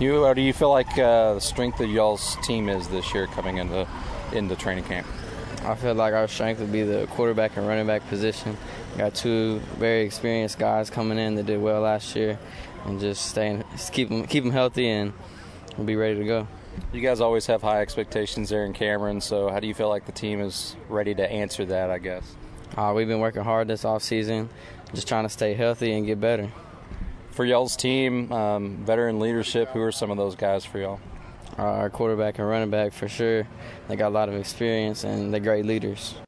How do you feel like the strength of y'all's team is this year coming into training camp? I feel like our strength would be the quarterback and running back position. We got two very experienced guys coming in that did well last year, and just keep them healthy, and we'll be ready to go. You guys always have high expectations there in Cameron, so how do you feel like the team is ready to answer that, I guess? We've been working hard this offseason, just trying to stay healthy and get better. For y'all's team, veteran leadership, who are some of those guys for y'all? Our quarterback and running back, for sure. They got a lot of experience, and they're great leaders.